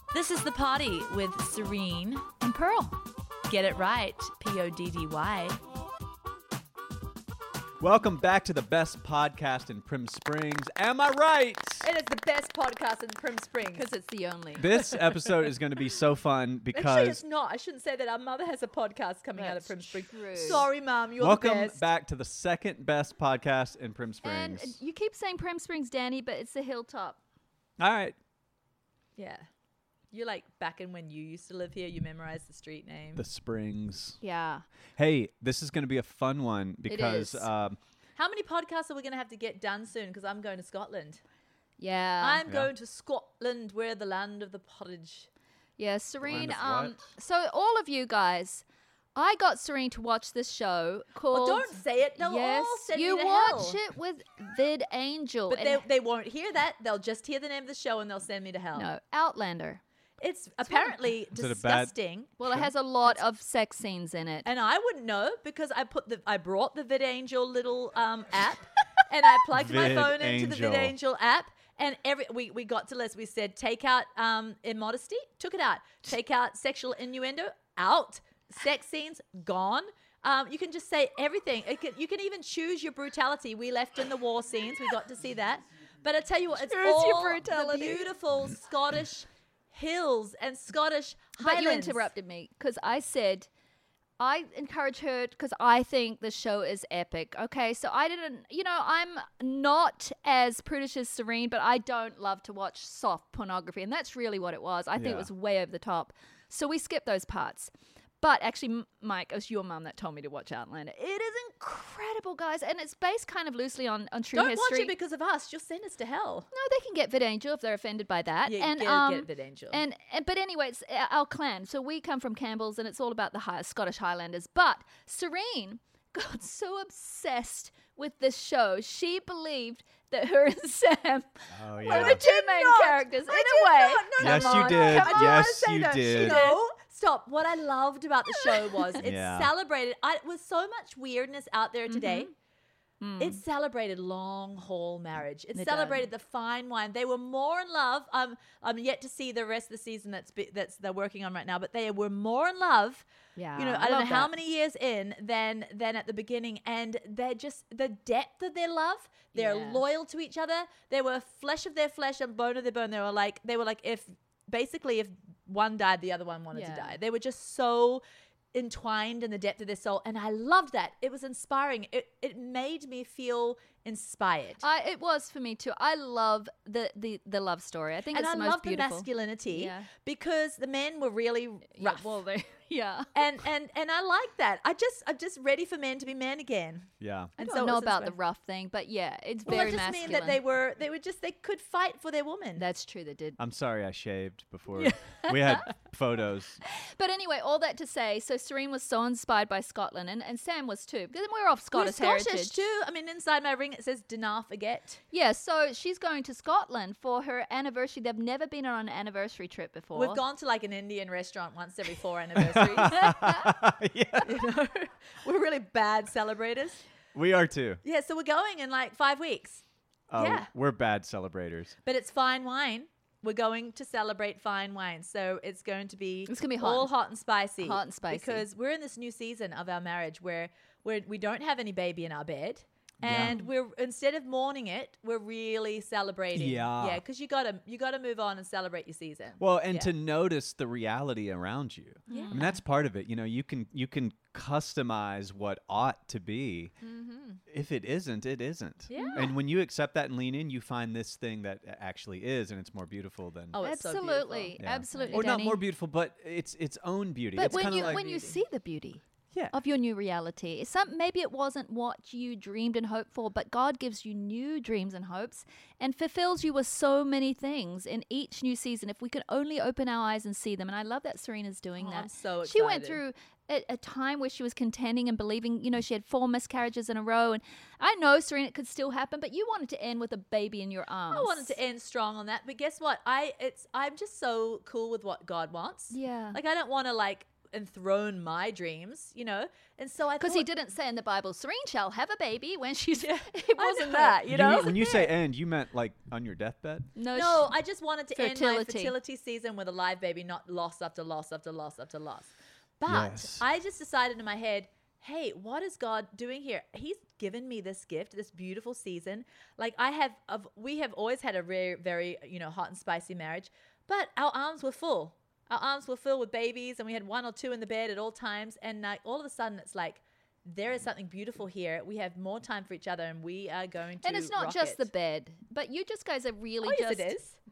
This is The Party with Serene and Pearl. Get it right, Poddy. Welcome back to the best podcast in Prim Springs. Am I right? It is the best podcast in Prim Springs. Because it's the only. This episode is going to be so fun Actually, because... it's not. I shouldn't say that. Our mother has a podcast coming out of That's Prim Springs. true. Sorry, Mum. You're Welcome the best. back to the second best podcast in Prim And Springs. you keep saying Prim Springs, Danny, but it's the Hilltop. All right. Yeah. You're like back in when you used to live here, you memorized the street name. The Springs. Yeah. Hey, this is going to be a fun one because... is. How many podcasts are we going to have to get done soon? Because I'm going to Scotland. Yeah. I'm going to Scotland, where the land of the pottage. Yeah, Serene. Land of what? So all of you guys, I got Serene to watch this show called... Oh, don't say it. They'll yes, all send you me to watch hell. it with Vid Angel. But and they won't hear that. They'll just hear the name of the show and they'll send me to hell. no, Outlander. It's apparently Is it a bad- disgusting. Well, it has a lot of sex scenes in it. And I wouldn't know because I brought the VidAngel little app and I plugged my phone into the VidAngel. VidAngel app and we got to list. We said take out immodesty, took it out. Take out sexual innuendo, out. Sex scenes, gone. You can just say everything. You can even choose your brutality. We left in the war scenes. We got to see that. But I tell you what, it's Choose your all the brutality. beautiful Scottish hills and Scottish But you highlands. interrupted me because I said I encourage her because I think the show is epic. Okay, so I didn't, I'm not as prudish as Serene, but I don't love to watch soft pornography, and that's really what it was. I think Yeah. it was way over the top. So we skipped those parts. But actually, Mike, it was your mum that told me to watch Outlander. It is incredible, guys, and it's based kind of loosely on true Don't history. watch it because of us. You'll send us to hell. No, they can get VidAngel if they're offended by that. Yeah, and get VidAngel. And but anyway, it's our clan. So we come from Campbell's, and it's all about the Scottish Highlanders. But Serene got so obsessed with this show, she believed that her and Sam Oh, were yeah. the two main characters in a way. Yes, Come you on. did. Come on. Yes, Say you that. did. No, stop. What I loved about the show was it Yeah. celebrated. With so much weirdness out there today. Mm-hmm. It celebrated long haul marriage. It It celebrated the fine wine. They were more in love. I'm yet to see the rest of the season that's they're working on right now, but they were more in love. Yeah, I don't know love how that. many years in than at the beginning, and they're just the depth of their love. They're Yeah. loyal to each other. They were flesh of their flesh and bone of their bone. They were like if one died, the other one wanted to Yeah. die. They were just so entwined in the depth of their soul, and I loved that. It was inspiring. It made me feel inspired. It was for me too. I love the love story. I think And it's I the most love the beautiful. masculinity Yeah. because the men were really Yeah, rough. well, yeah. and I like that. I'm just ready for men to be men again. Yeah. I And don't so it know was about the inspiring. rough thing, but yeah, it's Well, very I just masculine. mean that they could fight for their woman. That's true, they did. I'm sorry I shaved before. We had photos. But anyway, all that to say, so Serene was so inspired by Scotland, and Sam was too, because we're of We're Scottish Scottish heritage. too. I mean, inside my ring it says "Do not forget." Yeah, so she's going to Scotland for her anniversary. They've never been on an anniversary trip before. We've gone to like an Indian restaurant once every 4 anniversaries. Yeah. We're really bad celebrators. We are too. Yeah, so we're going in like 5 weeks. Oh, Yeah. We're bad celebrators. But it's fine wine. We're going to celebrate fine wine. So it's going to be hot. all hot and spicy. Hot and spicy. Because we're in this new season of our marriage where we don't have any baby in our bed. Yeah. And we're instead of mourning it, we're really celebrating. Yeah. Yeah, because you gotta move on and celebrate your season. Well, and Yeah. to notice the reality around you. Yeah. I mean, that's part of it. You can customize what ought to be. If it isn't, it isn't. Yeah. And when you accept that and lean in, you find this thing that actually is, and it's more beautiful than. Oh, it's so absolutely, beautiful. Yeah. absolutely. Or not Danny. more beautiful, but it's its own beauty. But it's when kinda you like, when you see the beauty yeah. of your new reality, maybe it wasn't what you dreamed and hoped for, but God gives you new dreams and hopes and fulfills you with so many things in each new season. If we could only open our eyes and see them, and I love that Serena's doing Oh, that. I'm so She went excited. through a time where she was contending and believing. She had 4 miscarriages in a row, and I know, Serena, it could still happen, but you wanted to end with a baby in your arms. I wanted to end strong on that, but guess what? I'm just so cool with what God wants. Yeah. Like I don't want to enthrone my dreams, And so I Because thought, he didn't say in the Bible, Serene shall have a baby when she's. Yeah, It wasn't know. that, you know? When you say end, you meant like on your deathbed? No, I just wanted to end my Fertility. fertility season with a live baby, not loss after loss after loss after loss. But Yes. I just decided in my head, hey, what is God doing here? He's given me this gift, this beautiful season. Like we have always had a very, very, hot and spicy marriage, but our arms were full. Our arms were filled with babies, and we had one or two in the bed at all times. And all of a sudden, it's like, there is something beautiful here. We have more time for each other, and we are going to And it's not rock just it. the bed, but you just guys are really Oh, yes, just. it is.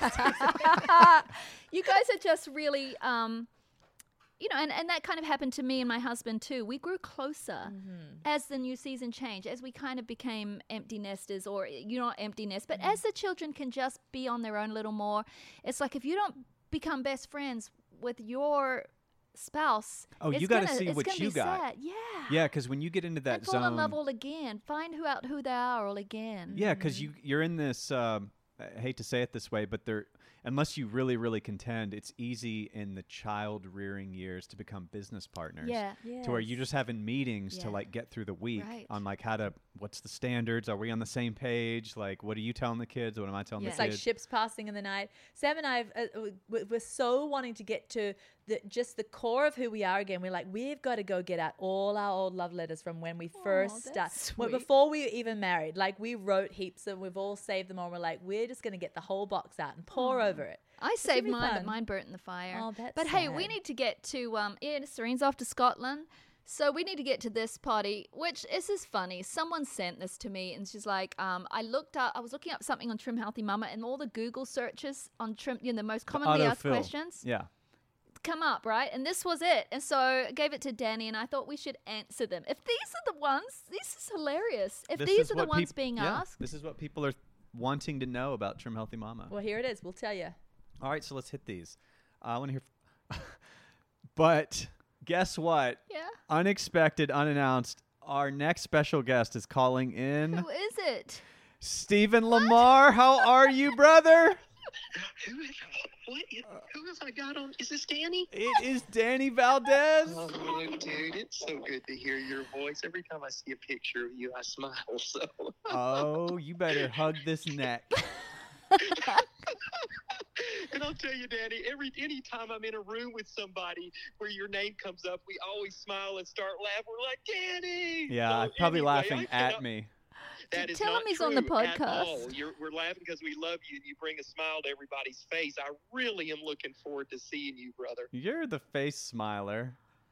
You guys are just really, and that kind of happened to me and my husband too. We grew closer as the new season changed, as we kind of became empty nesters, or not empty nest, but as the children can just be on their own a little more. It's like if you don't become best friends with your spouse, Oh, it's you got to gonna- see it's what gonna you be got. sad. Yeah. Yeah, because when you get into that And fall in love zone, all again. Find who they are all again. yeah, because you're in this. I hate to say it this way, but unless you really, really contend, it's easy in the child rearing years to become business partners. Yeah. To where you're just having meetings to Yeah. like get through the week Right. on like what's the standards? Are we on the same page? Like, what are you telling the kids? What am I telling Yeah. the It's like kids? ships passing in the night. Sam and I, we're so wanting to get to just the core of who we are again. We're like, we've got to go get out all our old love letters from when we first started. that's Well, sweet. before we were even married. Like, we wrote heaps and we've all saved them all. We're like, we're just going to get the whole box out and pour over it. I should saved be mine, but fun. mine burnt in the fire. Oh, that's But hey, we sad. need to get to Serene's off to Scotland. So we need to get to this party, which this is funny. Someone sent this to me and she's like, I was looking up something on Trim Healthy Mama, and all the Google searches on Trim, the most commonly asked Autofill. questions Yeah. come up, right? And this was it. And so I gave it to Danny, and I thought we should answer them. If these are the ones, this is hilarious. If This these is are the what ones peop- being yeah, asked. This is what people are wanting to know about Trim Healthy Mama. Well, here it is. We'll tell you. All right, so let's hit these. I want to hear. But guess what? Yeah. Unexpected, unannounced. Our next special guest is calling in. Who is it? Stephen Lamar. How are you, brother? Who have I got on? Is this Danny? It is Danny Valdez. Oh, dude, it's so good to hear your voice. Every time I see a picture of you, I smile. So, Oh, you better hug this neck. and I'll tell you, Danny, any time I'm in a room with somebody where your name comes up, we always smile and start laughing. We're like, Danny. Yeah, So probably anyway, laughing I at cannot- me. That is Tell not him he's on the true at all. podcast. We're laughing because we love you. You bring a smile to everybody's face. I really am looking forward to seeing you, brother. You're the face smiler.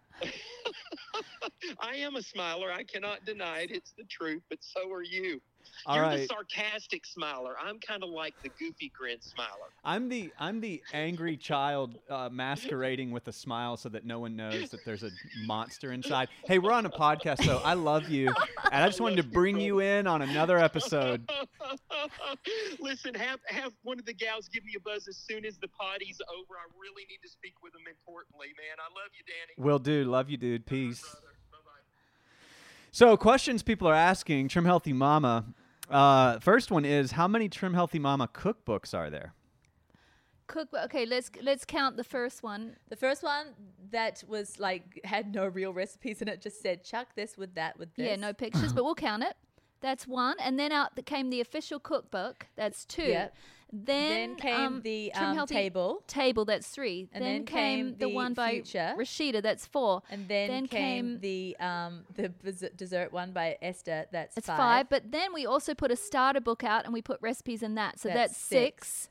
I am a smiler. I cannot deny it. It's the truth, but so are you. All You're right. the sarcastic smiler. I'm kind of like the goofy grin smiler. I'm the angry child masquerading with a smile so that no one knows that there's a monster inside. Hey, we're on a podcast, so I love you, and I just wanted to bring you in on another episode. Listen, have one of the gals give me a buzz as soon as the potty's over. I really need to speak with them importantly, man. I love you, Danny. Will do. Love you, dude. Peace. Brother. Bye-bye. So, questions people are asking, Trim Healthy Mama. First one is, how many Trim Healthy Mama cookbooks are there? Cookbook. Okay, let's count the first one. The first one that was like had no real recipes in it, just said chuck this with that with this. Yeah, no pictures, but we'll count it. That's one. And then out came the official cookbook. That's two. Yep. Then came the Trim Healthy table. Table. That's three. And then then came came the the one by Future. Rashida. That's four. And then came the dessert one by Esther. That's It's five. five. But then we also put a starter book out, and we put recipes in that. So That's that's six.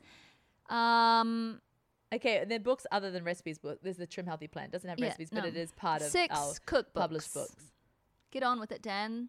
Okay, and then books other than recipes book. There's the Trim Healthy Plan. Doesn't have Yeah, recipes, no. but it is part of Six our cookbooks. published books. Get on with it, Dan.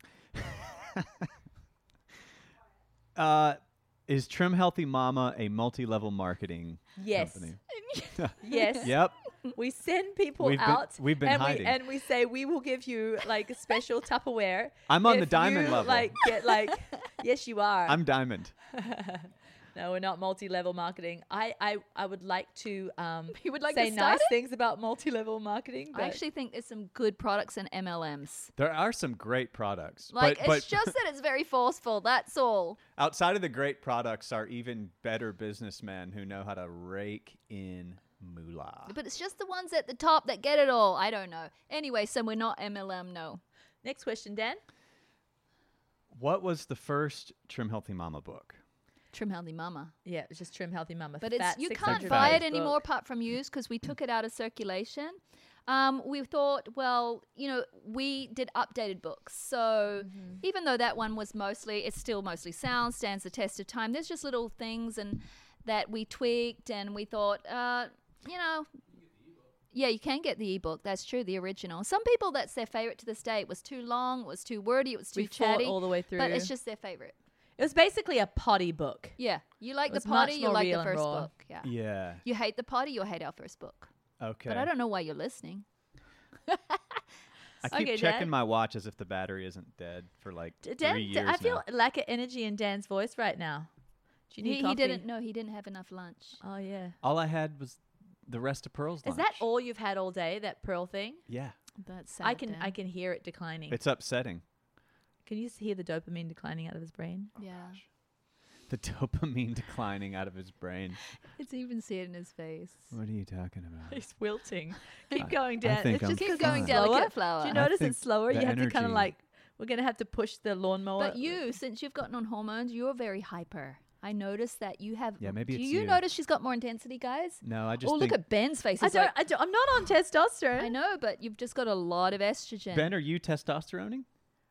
Is Trim Healthy Mama a multi-level marketing Yes. company? Yes. Yep. We send people We've been- out. we've been and hiding. and we say we will give you like a special Tupperware. I'm on the if diamond you, level. Like get like, yes, you are. I'm diamond. No, we're not multi-level marketing. I would like to You would like say to start nice it? things about multi-level marketing. But I actually think there's some good products in MLMs. There are some great products. Like, but it's just that it's very forceful. That's all. outside of the great products are even better businessmen who know how to rake in moolah. But it's just the ones at the top that get it all. I don't know. Anyway, so we're not MLM, no. Next question, Dan. What was the first Trim Healthy Mama book? Trim Healthy Mama. Yeah, it's just Trim Healthy Mama. But Fat you 600 can't buy page it anymore book. apart from used because we took it out of circulation. We thought, well, we did updated books. So even though that one was it's still mostly sound, stands the test of time. There's just little things and that we tweaked and we thought, yeah, you can get the ebook. That's true, the original. Some people, that's their favorite to this day. It was too long, it was too wordy, it was too We fought chatty. all the way through. But it's just their favorite. It was basically a potty book. Yeah, you like It the was much potty, you more like real the and first raw. book. Yeah. Yeah. You hate the potty, you'll hate our first book. Okay. But I don't know why you're listening. I keep Okay, checking Dan. my watch as if the battery isn't dead for like 3 years I feel now. lack of energy in Dan's voice right now. Do you need He coffee? didn't have enough lunch. Oh, yeah. All I had was the rest of Pearl's lunch. Is that all you've had all day, that Pearl thing? Yeah. That's sad. I can hear it declining. It's upsetting. Can you hear the dopamine declining out of his brain? Yeah. The dopamine declining out of his brain. It's even see it in his face. What are you talking about? He's wilting. Keep I- going, I Dan. think It's I'm just Keep 'cause going, it's delicate slower. flower. Do you I notice think it's slower? the You have to kind of energy- like, we're going to have to push the lawnmower. But you, since you've gotten on hormones, you're very hyper. I noticed that you have. Yeah, maybe Do it's you you. notice she's got more intensity, guys? No, I just Oh, look think at Ben's face. I He's don't, like, I don't, I'm not on testosterone. I know, but you've just got a lot of estrogen. Ben, are you testosteroning?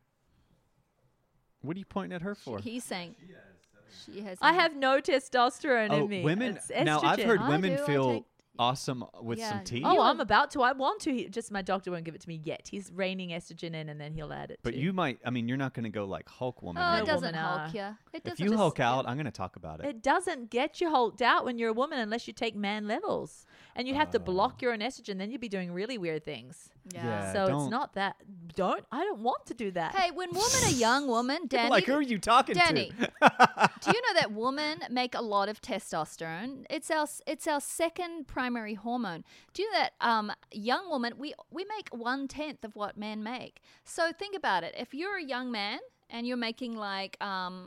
What are you pointing at her for? He's saying she has. I have no testosterone in me. women. It's Now I've estrogen. heard I women do, I feel take- awesome with Yeah, some tea. Oh, You I'm and- about to. I want to. Just my doctor won't give it to me yet. He's reining estrogen in, and then he'll add it. But too. you might. I mean, you're not going to go like Hulk woman. Oh, or it No anything. doesn't woman hulk are. you. It doesn't. If you just- Hulk out, I'm going to talk about it. It doesn't get you hulked out when you're a woman unless you take man levels, and you have to block your own estrogen. Then you'd be doing really weird things. Yeah. So don't- it's not that. I don't want to do that. Hey, when women are young women, Danny. like, who are you talking Danny, to? do you know that women make a lot of testosterone? It's our second primary hormone. Do you know that young women we make 1/10 of what men make? So think about it. If you're a young man and you're making like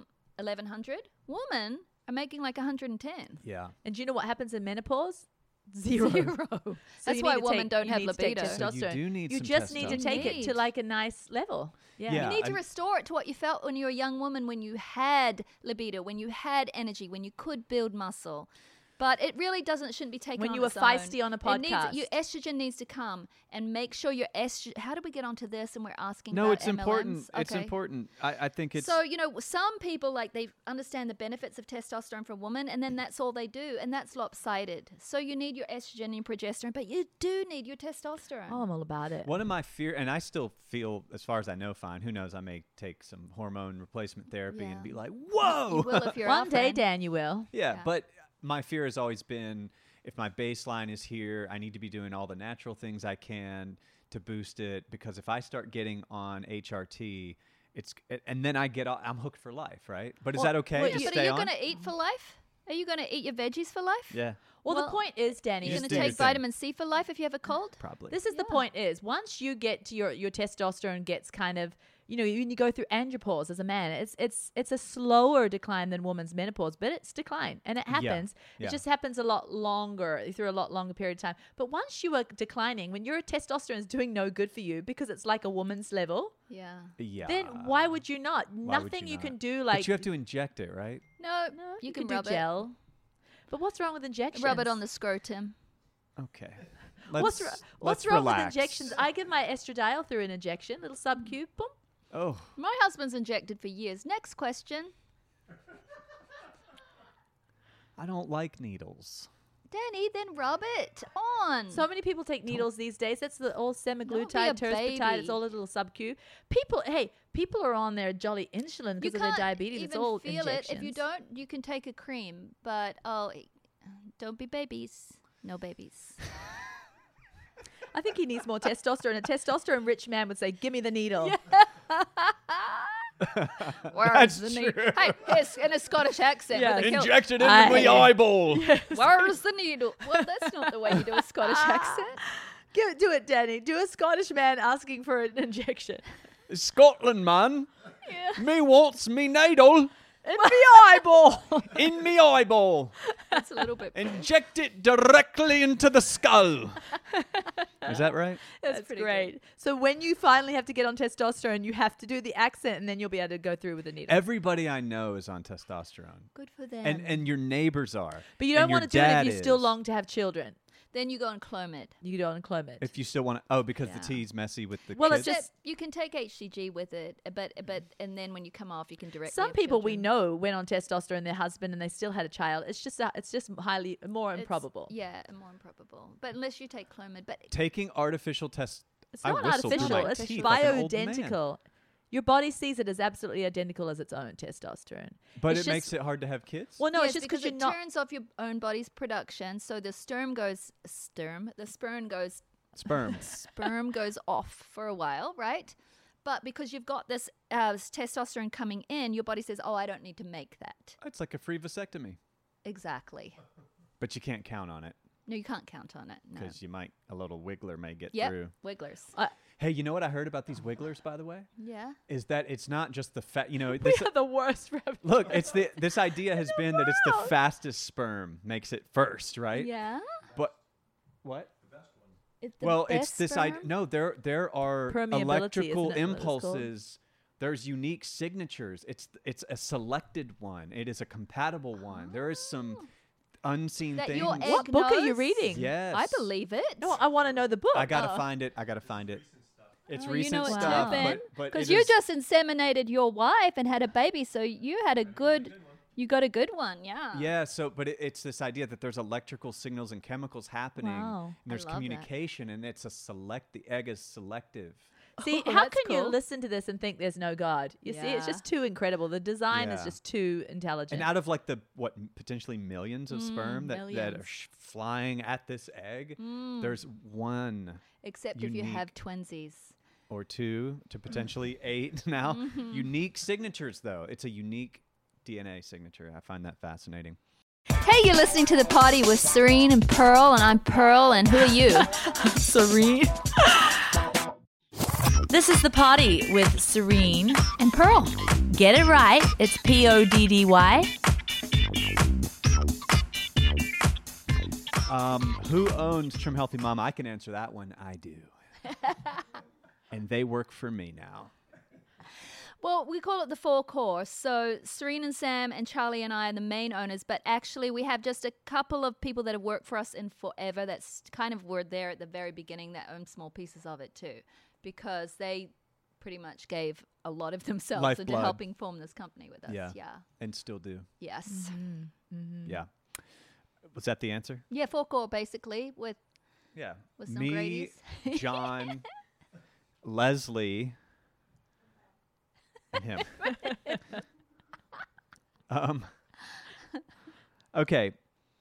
1,100, women are making like 110. Yeah. And do you know what happens in menopause? Zero. Zero. So That's you why need to women take- don't you have need to take libido. So you testosterone. do need You some just need to testosterone. take it to Need. like a nice level. Yeah. Yeah. You need to I'm- restore it to what you felt when you were a young woman, when you had libido, when you had energy, when you could build muscle. But it really shouldn't be taken When on you were its feisty own. on a It needs- podcast. your estrogen needs to come and make sure your estrogen. How did we get onto this? And we're asking. No, about it's important. MLMs? It's Okay. important. I think it's. So some people they understand the benefits of testosterone for a woman, and then that's all they do, and that's lopsided. So you need your estrogen and your progesterone, but you do need your testosterone. Oh, I'm all about it. One of my fear, and I still feel, as far as I know, fine. Who knows? I may take some hormone replacement therapy Yeah. and be like, whoa. You will if you're One our day, friend. Dan, you will. Yeah, Yeah. but my fear has always been if my baseline is here, I need to be doing all the natural things I can to boost it, because if I start getting on HRT, and then I'm hooked for life, right? But is Well, that okay well, to Yeah, but stay are you on? going to eat for life? Are you going to eat your veggies for life? Yeah, Well, the Well, point is, Danny, You You're is going just to do your take thing. vitamin C for life if you have a cold? probably. this is the Yeah. point is once you get to your testosterone gets kind of, when you go through andropause as a man, it's a slower decline than woman's menopause, but it's decline and it happens. Yeah. It just happens a lot longer through a lot longer period of time. But once you are declining, when your testosterone is doing no good for you because it's like a woman's level, Yeah. Yeah. then why would you not? Why would Nothing you not? can do But like you have to inject it, right? No, no, you can can do rub it. gel. But what's wrong with injections? Rub it on the scrotum. Okay. What's Let's wrong relax. with injections? I give my estradiol through an injection, little sub-Q, boom. Oh, My husband's injected for years. Next question. I don't like needles. Danny, then rub it on. So many people take needles these days. That's all semaglutide, Don't be a tirzepatide. baby. It's all a little sub-Q. People are on their jolly insulin you because of their can't diabetes. even It's all feel injections. it. If you don't, you can take a cream. But don't be babies. No babies. I think he needs more testosterone. A testosterone-rich man would say, "Give me the needle." Where's the needle? Hey, yes, in a Scottish accent. Yeah. With a kilt. Inject it into Aye. my eyeball. Where's the needle? Well, that's not the way you do a Scottish accent. Do it, Danny. Do a Scottish man asking for an injection. Scotland, man. Yeah. Me wants me needle. In the eyeball. In me eyeball. That's a little bit. Inject it directly into the skull. Is that right? That's pretty great. So when you finally have to get on testosterone, you have to do the accent, and then you'll be able to go through with the needle. Everybody I know is on testosterone. Good for them. And your neighbors are. But you and don't your want to do it if dad you still is. long to have children. then you go on Clomid. You go on Clomid. If you still want to, oh, because the Yeah. tea's messy with the Well, kids. it's just- Except you can take HCG with it, but and then when you come off, you can directly. Some have people we children. know went on testosterone, their husband, and they still had a child. It's just highly more It's- improbable. Yeah, more improbable. But unless you take Clomid, but Taking artificial test. It's I not whistled through artificial. my It's teeth like an old man. bioidentical. Your body sees it as absolutely identical as its own testosterone. But It's it makes just- it hard to have kids. Well, no, yes, it's just because because it you're not. turns off your own body's production, so the sperm goes sperm goes off for a while, right? But because you've got this testosterone coming in, your body says, "Oh, I don't need to make that." It's like a free vasectomy, Exactly. but you can't count on it No, you can't count on it. No. because a little wiggler may get Yep. through. Wigglers. Hey, you know what I heard about these wigglers, by the way? Yeah. Is that it's not just the fat. We This, are the worst. look, this idea has been that it's the fastest sperm makes it first, right? Yeah. But what? It's the Well, it's best this idea. sperm? No, there are Permeability, electrical isn't it what it's called? impulses. There's unique signatures. It's a selected one. It is a compatible one. There is some unseen That things. your egg What book are you knows? reading? Yes. I believe it. No, I want to know the book. I gotta find it. I gotta find it. It's Oh, recent you know it stuff, too, Ben. but Because it you is- just inseminated your wife and had a baby, so you had a good. You got a good one, yeah. Yeah, so but it's this idea that there's electrical signals and chemicals happening, Wow. and there's love that. communication, and it's the egg is selective. See, Oh, how that's can you cool. listen to this and think there's no God? You see, it's Yeah. just too incredible. The design is Yeah. just too intelligent. And out of like potentially millions of sperm that are millions. flying at this egg, there's one Except if you have twinsies. or two to potentially 8 now. Mm-hmm. Unique signatures, though. It's a unique DNA signature. I find that fascinating. Hey, you're listening to The Party with Serene and Pearl, and I'm Pearl, and who are you? Serene. This is The Party with Serene. And Pearl. Get it right. It's PODDY. Who owns Trim Healthy Mama? I can answer that one. I do. And they work for me now. Well, we call it the four course. So Serene and Sam and Charlie and I are the main owners, but actually we have just a couple of people that have worked for us in forever. That's kind of were there at the very beginning that own small pieces of it too, because they pretty much gave a lot of themselves into Lifeblood. helping form this company with us. Yeah. Yeah. And still do. Yes. Yeah. Was that the answer? Yeah, four core basically with Yeah. With some me, Grady's. John, Leslie, and him. Okay.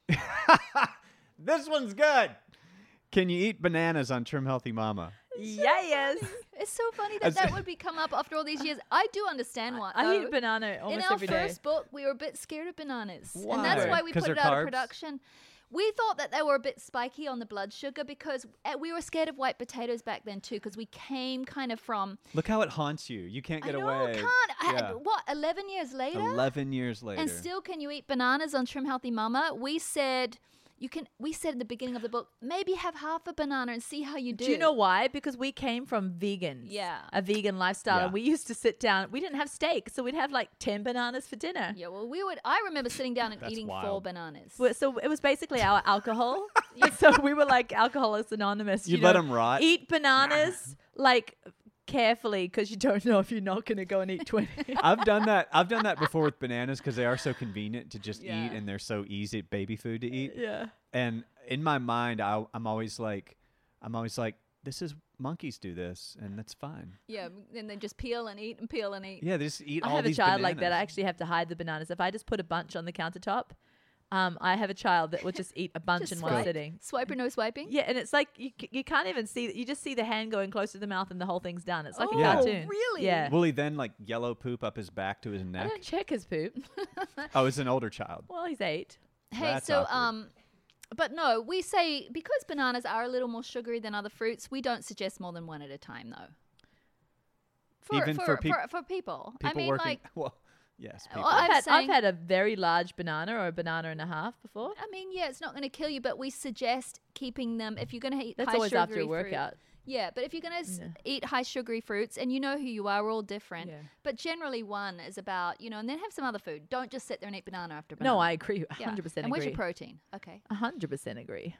This one's good. Can you eat bananas on Trim Healthy Mama? Yes. It's so funny As- that would be come up after all these years. I do understand why. I though. eat banana In almost our every day. first book, we were a bit scared of bananas. Why? And that's why we 'Cause put it they're out carbs? of production. We thought that they were a bit spiky on the blood sugar because we were scared of white potatoes back then too, because we came kind of from. Look how it haunts you. You can't get I know, away. can't. Yeah. What, 11 years later? 11 years later. And still, can you eat bananas on Trim Healthy Mama? We said. We said in the beginning of the book, maybe have half a banana and see how you do. Do you know why? Because we came from vegans. Yeah. A vegan lifestyle. Yeah. And we used to sit down. We didn't have steak. So we'd have like 10 bananas for dinner. Yeah, well, I remember sitting down and That's eating 4 wild. bananas. So it was basically our alcohol. So we were like Alcoholics Anonymous. You you let know, 'em rot? Eat bananas like carefully because you don't know if you're not going to go and eat 20. I've done that before with bananas because they are so convenient to just Yeah. eat and they're so easy baby food to eat. Yeah. And in my mind, I'm always like, this is monkeys do this, and that's fine. Yeah, and then just peel and eat and peel and eat. Yeah, they just eat I all have a these child like that. I bananas. actually have to hide the bananas. If I just put a bunch on the countertop, I have a child that will just eat a bunch Just in one swipe. sitting. Swipe or no swiping? Yeah, and it's like you can't even see. You just see the hand going close to the mouth, and the whole thing's done. It's like Oh, a cartoon. really? Yeah. Will he then like yellow poop up his back to his I neck? don't check his poop. Oh, it's an older child. Well, he's 8. Hey, That's so awkward. but no, we say because bananas are a little more sugary than other fruits, we don't suggest more than one at a time though. Even for for people. I People mean, working. like Well, Yes, Well, people. I'm I've saying- had a very large banana or a banana and a half before. I mean, yeah, it's not going to kill you, but we suggest keeping them if you're going to eat That's high always after a sugary fruit. workout. Yeah, but if you're going to Yeah. eat high sugary fruits, and you know who you are, we're all different. Yeah. But generally, one is about, and then have some other food. Don't just sit there and eat banana after banana. No, I agree. Yeah. 100% And where's your agree. protein? Okay. 100% agree.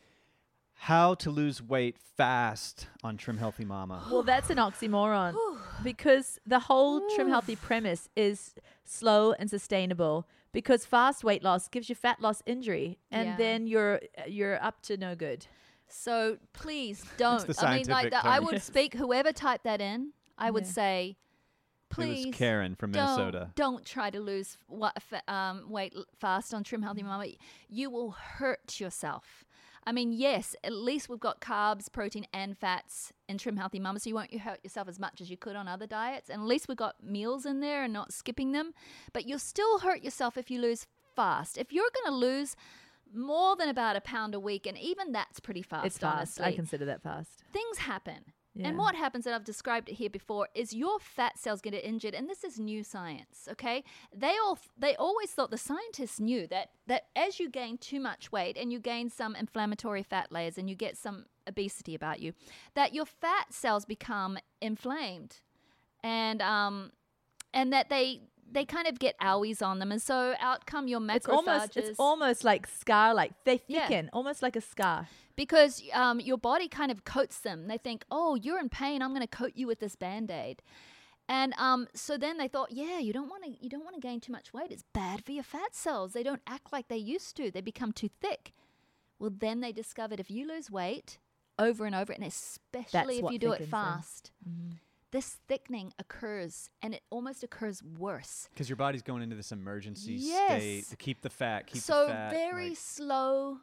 How to lose weight fast on Trim Healthy Mama. Well, that's an oxymoron because the whole Trim Healthy premise is slow and sustainable because fast weight loss gives you fat loss injury and Yeah. then you're up to no good. So please don't. the I mean, like scientific that. I term. would speak. Whoever typed that in, I would Yeah. say, It please. was Karen from Minnesota. Don't try to lose weight fast on Trim Healthy Mama. You will hurt yourself. I mean, yes, at least we've got carbs, protein, and fats in Trim Healthy Mama, so you won't hurt yourself as much as you could on other diets. And at least we've got meals in there and not skipping them. But you'll still hurt yourself if you lose fast. If you're going to lose more than about a pound a week, and even that's pretty fast, It's fast. honestly, I consider that fast. things happen. Yeah. And what happens, and I've described it here before, is your fat cells get injured, and this is new science, okay? They always thought, the scientists knew that as you gain too much weight and you gain some inflammatory fat layers and you get some obesity about you, that your fat cells become inflamed and that they kind of get owies on them, and so out come your macrophages. It's almost like scar-like. They Yeah. thicken, almost like a scar. Because your body kind of coats them. They think, oh, you're in pain, I'm going to coat you with this Band-Aid. And so then they thought, yeah, you don't want to gain too much weight. It's bad for your fat cells. They don't act like they used to. They become too thick. Well, then they discovered if you lose weight over and over, and especially if what you do it thickens them. fast, this thickening occurs, and it almost occurs worse. Because your body's going into this emergency Yes. state to keep the fat, keep So the fat. very like- slow,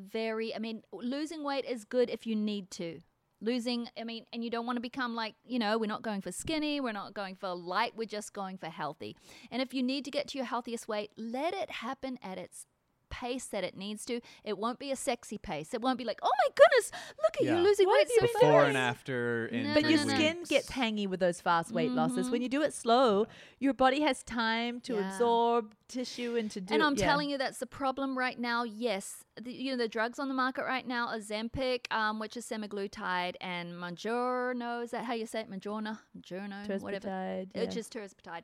losing weight is good if you need to. And you don't want to become like, we're not going for skinny, we're not going for light, we're just going for healthy. And if you need to get to your healthiest weight, let it happen at its pace that it needs to. It won't be a sexy pace. It won't be like, oh my goodness, look at Yeah. you losing weight so before fast. and after in No, But no, your no, no. skin gets hangy with those fast weight losses. When you do it slow, your body has time to Yeah. absorb tissue and to do. And I'm telling you, that's the problem right now. Yes, the drugs on the market right now, Ozempic, which is semaglutide, and Mounjaro, is that how you say it? Mounjaro, whatever. Tirzepatide, Which yeah. is tirzepatide.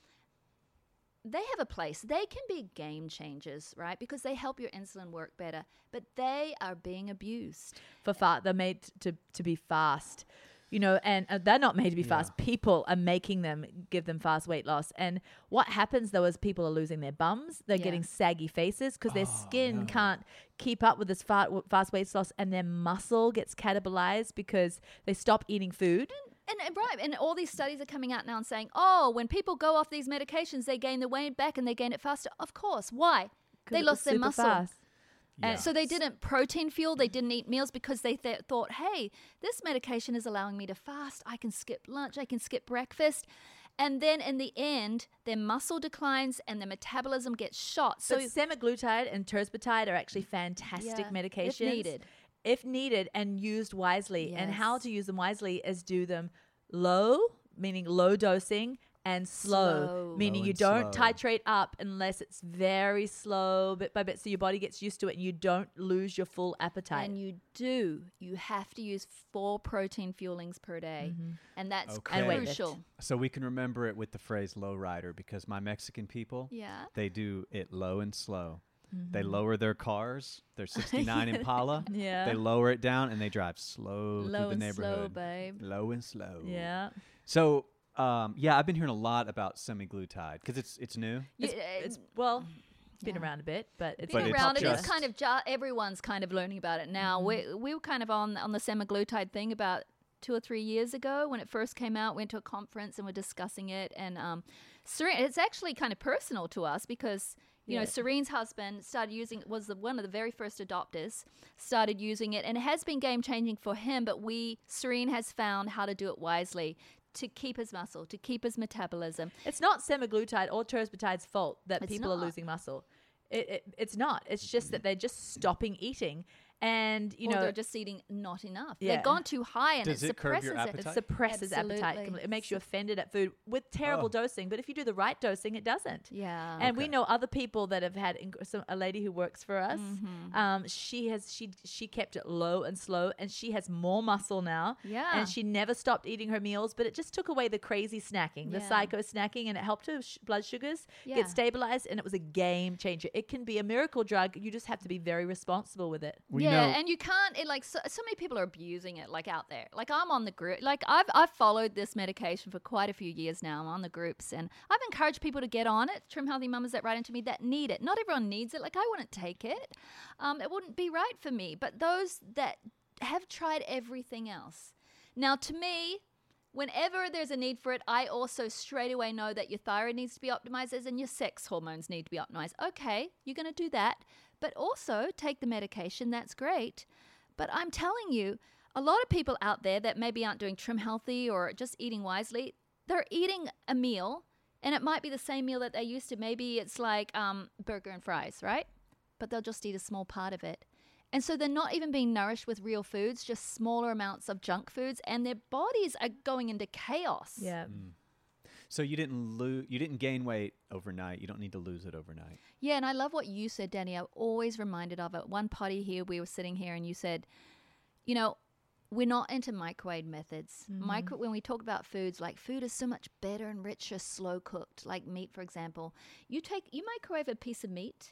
They have a place. They can be game changers, right? Because they help your insulin work better. But they are being abused. They're made to be fast, and they're not made to be fast. People are making them, give them fast weight loss. And what happens though is people are losing their bums. They're Yeah. getting saggy faces because their skin can't keep up with this fast weight loss, and their muscle gets catabolized because they stop eating food. And all these studies are coming out now and saying, oh, when people go off these medications, they gain the weight back and they gain it faster. Of course. Why? 'Cause They it was lost their super muscle. fast. And so they didn't protein fuel. They didn't eat meals because they thought, hey, this medication is allowing me to fast. I can skip lunch. I can skip breakfast. And then in the end, their muscle declines and their metabolism gets shot. So But semaglutide and tirzepatide are actually fantastic Yeah, medications. if needed. If needed and used wisely. And how Yes. to use them wisely is do them low, meaning low dosing, and slow, meaning Low you and don't slow. titrate up unless it's very slow, bit by bit, so your body gets used to it and you don't lose your full appetite. And you have to use 4 protein fuelings per day. And that's Okay. And weight crucial. So we can remember it with the phrase low rider, because my Mexican people, Yeah. they do it low and slow. They lower their cars, their 69 Impala. Yeah. They lower it down and they drive slow through Low the and slow, neighborhood. babe. Low and slow. Yeah. So, I've been hearing a lot about semaglutide because it's new. It's been around a bit, but it's But Been it's around it. It's just- kind of everyone's kind of learning about it now. We were kind of on the semaglutide thing about 2 or 3 years ago when it first came out. Went to a conference and we're discussing it. And Serene, it's actually kind of personal to us because Serene's husband started using was one of the very first adopters. Started using it, and it has been game changing for him. But Serene has found how to do it wisely to keep his muscle, to keep his metabolism. It's not semaglutide or tirzepatide's fault that It's people are not. losing muscle. It's not. It's just that they're just stopping eating. And, you or know, they're just eating not enough. Yeah. They've gone too high, and Does it it curb suppresses your it. appetite? it suppresses appetite. Absolutely. It makes you offended at food with terrible dosing. But if you do the right dosing, it doesn't. Yeah. And we Okay. know other people that have had a lady who works for us. Mm-hmm. She kept it low and slow, and she has more muscle now. Yeah. And she never stopped eating her meals, but it just took away the crazy snacking, the Yeah. psycho snacking, and it helped her blood sugars Yeah. get stabilized. And it was a game changer. It can be a miracle drug. You just have to be very responsible with it. We yeah, know- and you can't. It like so many people are abusing it, like out there. Like I'm on the group. Like I've followed this medication for quite a few years now. I'm on the groups, and I've encouraged people to get on it. Trim Healthy Mamas that write into me that need it. Not everyone needs it. Like I wouldn't take it. It wouldn't be right for me. But those that have tried everything else. Now, to me, whenever there's a need for it, I also straight away know that your thyroid needs to be optimized, as in your sex hormones need to be optimized. Okay, you're going to do that, but also take the medication. That's great. But I'm telling you, a lot of people out there that maybe aren't doing Trim Healthy or just eating wisely, they're eating a meal, and it might be the same meal that they used to. Maybe it's like burger and fries, right? But they'll just eat a small part of it. And so they're not even being nourished with real foods, just smaller amounts of junk foods, and their bodies are going into chaos. Yeah. So you didn't gain weight overnight. You don't need to lose it overnight. Yeah, and I love what you said, Danny. I'm always reminded of it. One party here, we were sitting here, and you said, you know, we're not into microwave methods. When we talk about foods, like food is so much better and richer, slow cooked, like meat, for example. You microwave a piece of meat,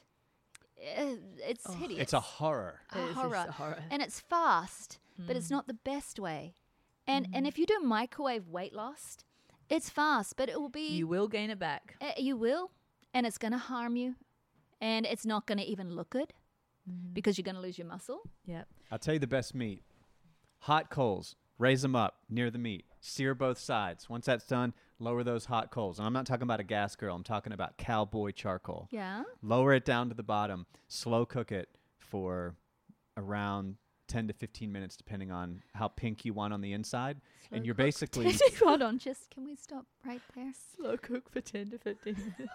it's hideous. It's a horror. A It is horror. a horror. And it's fast, but it's not the best way. And if you do microwave weight loss, it's fast, but it will be You will gain it back. you will, and it's going to harm you, and it's not going to even look good because you're going to lose your muscle. Yeah. I'll tell you the best meat. Hot coals. Raise them up near the meat. Sear both sides. Once that's done, lower those hot coals. And I'm not talking about a gas grill. I'm talking about cowboy charcoal. Yeah. Lower it down to the bottom. Slow cook it for around 10 to 15 minutes, depending on how pink you want on the inside. And you're basically... Hold on, just can we stop right there? Slow cook for 10 to 15 minutes.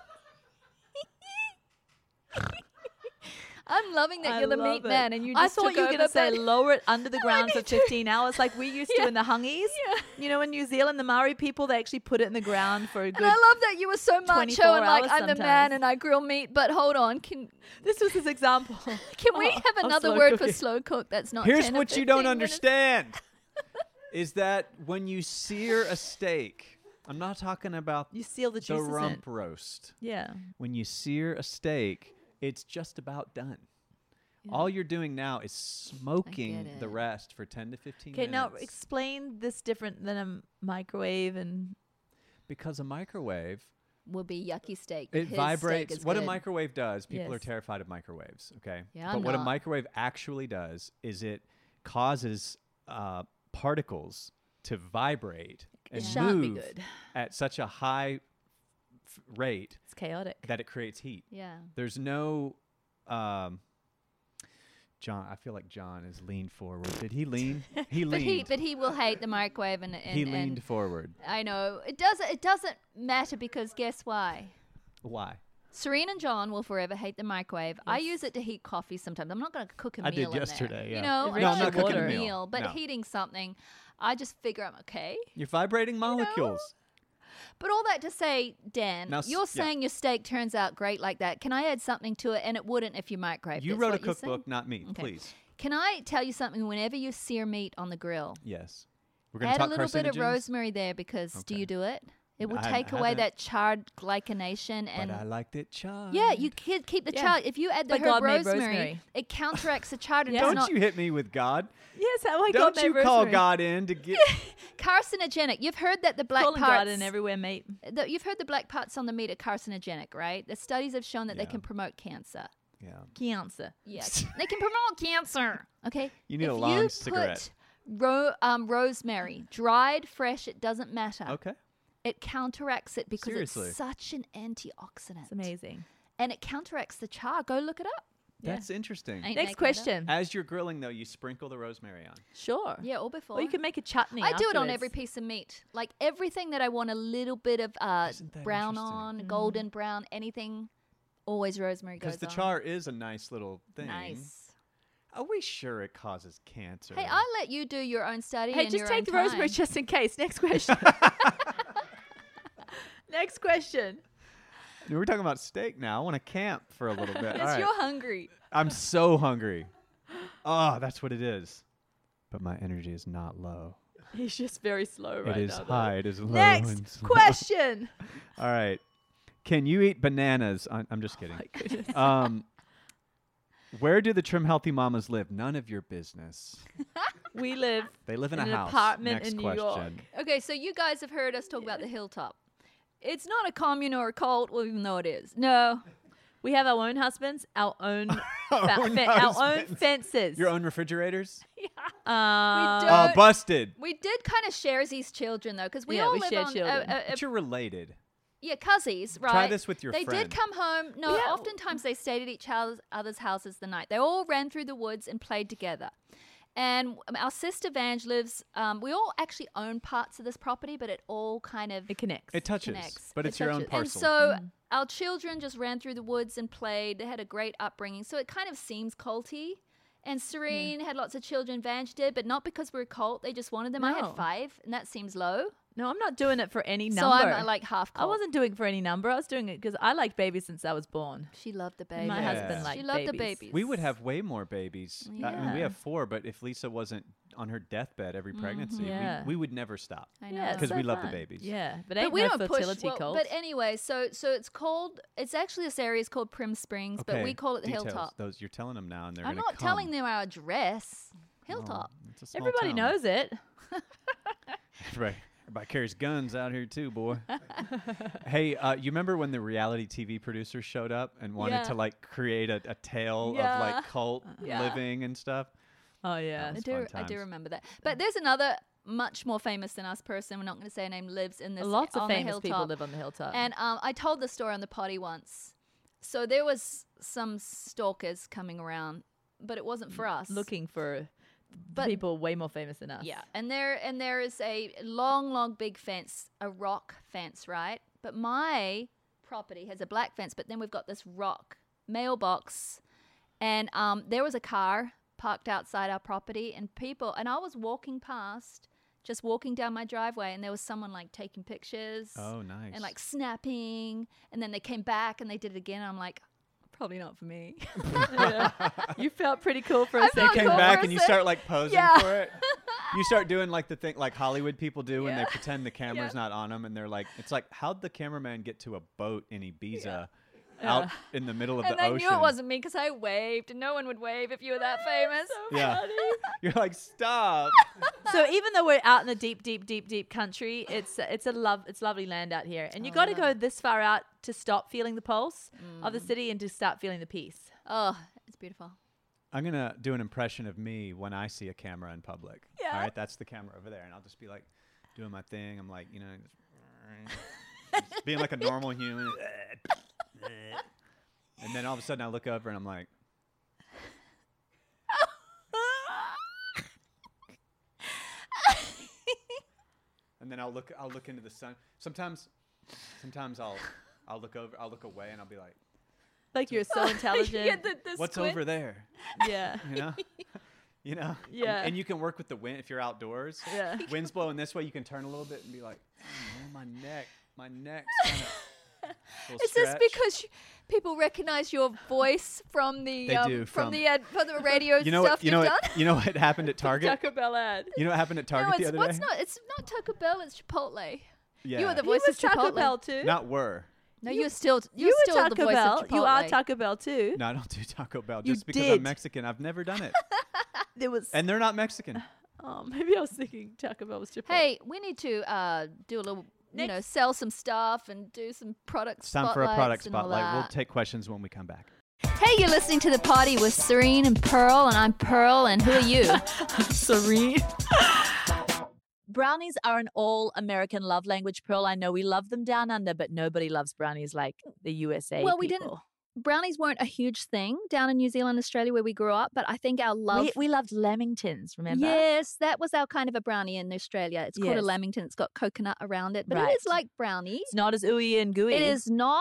I'm loving that you're the meat man, and you I just thought took you were over, going to say but- lower it under the No, I ground for need to- 15 hours like we used to in the Hungies. Yeah. You know, in New Zealand, the Maori people, they actually put it in the ground for a good... And I love that you were so macho 24 and like hours I'm the man sometimes. and I grill meat. But hold on, can This was his example. we of have slow another word for cooking. slow cook that's not? Here's 10 or what you don't 15 minutes? understand is that when you sear a steak, I'm not talking about You seal the the juices rump in. roast. Yeah. When you sear a steak, it's just about done. All you're doing now is smoking get the it. rest for 10 to 15 Okay, minutes. now explain this different than a microwave and... Because a microwave, Will be yucky steak. it His vibrates. Steak is What a good. microwave does, people are Yes. terrified of microwaves, okay? Yeah, but I'm what a not. microwave actually does is it causes particles to vibrate and It shan't be move good. at such a high rate It's chaotic. that it creates heat. Yeah. There's no John, I feel like John has leaned forward. Did he lean? He leaned. But he will hate the microwave and He leaned and forward. I know it doesn't matter because guess why? Why? Serene and John will forever hate the microwave. I use it to heat coffee sometimes. I'm not going to cook a I meal did in yesterday, there. yeah. You know, No, I'm I not cook cooking a a meal. meal, but No. heating something, I just figure I'm okay. You're vibrating molecules. But all that to say, Dan, Now, you're yeah. saying your steak turns out great like that. Can I add something to it? And it wouldn't if you microwave. You That's wrote a what you're saying? cookbook, not me. Okay. Please. Can I tell you something? Whenever you sear meat on the grill, Yes. We're going to add talk a little bit of carcinogens, rosemary there because do Okay. you do it? It will I take away haven't. that charred glycination but and I liked it charred. yeah, you keep the Yeah. chard. If you add the But herb God made rosemary, rosemary. it counteracts the chard and Yeah. does Don't not you hit me with God. Yes, how I Don't got you my call rosemary. God in to get... carcinogenic. You've heard that the black Calling parts God in everywhere, mate. you've heard the black parts on the meat are carcinogenic, right? The studies have shown that they Yeah. can promote cancer. Yeah. Cancer. Yeah, they can promote cancer. Okay, You need if a long you cigarette. Put rosemary, dried, fresh, it doesn't matter. Okay. It counteracts it because Seriously. it's such an antioxidant. It's amazing. And it counteracts the char. Go look it up. Yeah. That's interesting. Ain't Next making it up. question. As you're grilling, though, you sprinkle the rosemary on. Sure. Yeah, or before. Or you can make a chutney. I do it on afterwards. every piece of meat. Like everything that I want a little bit of Isn't that brown interesting? on, golden brown, anything, always rosemary goes Because the on. char is a nice little thing. Nice. Are we sure it causes cancer? Hey, I'll let you do your own study. Hey, in just your take own the rosemary time. just in case. Next question. Next question. We're talking about steak now. I want to camp for a little bit. All Because right. you're hungry. I'm so hungry. Oh, that's what it is. But my energy is not low. He's just very slow right it is now. though. high. It is low. Next and slow. question. All right. Can you eat bananas? I'm just kidding. My goodness. Where do the Trim Healthy Mamas live? None of your business. We live They live in in a an house. apartment Next in New question. York. Okay, so you guys have heard us talk about the hilltop. It's not a commune or a cult, well, even though it is. No. We have our own husbands, our own, Our own our own husbands. fences. Your own refrigerators? Uh, don't- Busted. We did kind of share these children, though, because we Yeah, all we live share on... children. But you're related. Yeah, cousins, right? Try this with your They friend. did come home. No, Yeah. oftentimes they stayed at each other's houses the night. They all ran through the woods and played together. And our sister Vange lives, we all actually own parts of this property, but it all kind of it connects. It touches, connects. but It it's your own touches. parcel. And so our children just ran through the woods and played. They had a great upbringing. So it kind of seems culty. And Serene had lots of children. Vange did, but not because we're a cult. They just wanted them. I No. had 5, and that seems low. No, I'm not doing it for any number. So I'm like half I cult. wasn't doing it for any number. I was doing it because I liked babies since I was born. She loved the baby. My Yeah. husband liked She loved the babies. babies. We would have way more babies. I mean, we Yeah. have 4, but if Lisa wasn't on her deathbed every pregnancy, Yeah. we would never stop. I know. Yeah, it's Because so we love the fun. babies. Yeah, but But ain't we no don't push. fertility Well, cult. but anyway, so it's called. It's actually this area is called Prim Springs, but we call it the details. Hilltop. Those you're telling them now, and they're I'm gonna not come. telling them our address. Oh, Hilltop. it's a small Everybody town. knows it. Everybody carries guns out here too, boy. Hey, you remember when the reality TV producers showed up and wanted Yeah. to like create a tale Yeah. of like cult Yeah. living and stuff? Oh yeah. That I was fun do times. remember that. But there's another much more famous than us person. We're not going to say her name. Lives in this. Lots of on the famous people hilltop. live on the hilltop. And I told the story on the potty once. So there was some stalkers coming around, but it wasn't for us. looking for But- people way more famous than us. Yeah, and there is a long big fence, a rock fence, right? But my property has a black fence, but then we've got this rock mailbox, and there was a car parked outside our property, and I was walking past, just walking down my driveway, and there was someone like taking pictures. Oh, nice. And like snapping, and then they came back and they did it again. And I'm like, probably not for me. You felt pretty cool for a I You second. felt came cool back for and a you sec. start like posing Yeah. for it. You start doing like the thing like Hollywood people do when they Yeah. pretend the camera's not on them, and they're like, it's like, how'd the cameraman get to a boat in Ibiza out in the middle of And the I ocean? knew it wasn't me because I waved, and no one would wave if you were that famous. Yeah. You're like, stop. So even though we're out in the deep country, it's lovely land out here, and you got to go this far out to stop feeling the pulse of the city and to start feeling the peace. Oh, it's beautiful. I'm gonna do an impression of me when I see a camera in public. Yeah. All right, that's the camera over there, and I'll just be like doing my thing. I'm like, just being like a normal human. And then all of a sudden I look over and I'm like, and then I'll look into the sun. Sometimes I'll look away and I'll be like, Like you're so intelligent. Yeah, the what's squint. over there? Yeah. You know? You know? Yeah. And you can work with the wind if you're outdoors. Yeah. Wind's blowing this way, you can turn a little bit and be like, oh, my neck's kind of. Is this because people recognize your voice from the They do, from the radio you know stuff what, you know you've what, done? you know what happened at Target? Taco Bell ad. You know what happened at Target No, the it's other what's day? not. It's not Taco Bell. It's Chipotle. Yeah. You were the He voice was of Taco Chipotle. Bell too. Not were. No, You- you're still You were still the Taco voice Bell. of Chipotle. You are Taco Bell too. No, I don't do Taco Bell You just because did. I'm Mexican. I've never done it. There was. And they're not Mexican. Oh, maybe I was thinking Taco Bell was Chipotle. Hey, we need to do a little, sell some stuff and do some product It's time for a product spotlights and all spotlight. We'll that. take questions when we come back. Hey, you're listening to The Party with Serene and Pearl, and I'm Pearl, and who are you? Serene. Brownies are an all-American love language, Pearl. I know we love them down under, but nobody loves brownies like the USA Well, we people. Brownies weren't a huge thing down in New Zealand, Australia, where we grew up, but I think our love... We loved Lamingtons, remember? Yes, that was our kind of a brownie in Australia. It's called a Yes. Lamington. It's got coconut around it, but Right. it is like brownie. It's not as ooey and gooey. It is not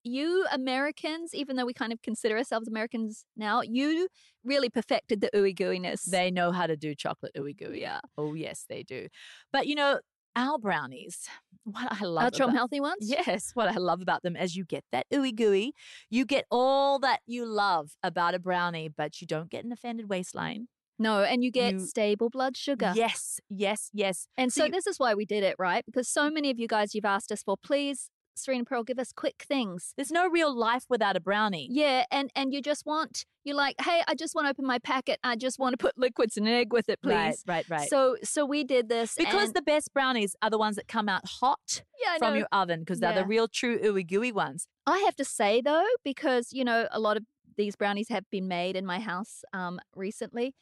you Americans, even though we kind of consider ourselves Americans now, you really perfected the ooey gooiness. They know how to do chocolate ooey gooey. Yeah. Oh, yes, they do. But, our brownies, what I love Our Trom about Healthy ones? Yes, what I love about them is you get that ooey gooey. You get all that you love about a brownie, but you don't get an offended waistline. No, and you get You- stable blood sugar. Yes, yes, yes. And so you- this is why we did it, right? Because so many of you guys, you've asked us for, please, Serena Pearl, give us quick things. There's no real life without a brownie. Yeah, and you just want, you're like, hey, I just want to open my packet. I just want to put liquids and an egg with it, please. Right. So we did this. Because and, the best brownies are the ones that come out hot yeah, I from know. your oven because they're Yeah. the real true ooey gooey ones. I have to say, though, because, a lot of these brownies have been made in my house recently,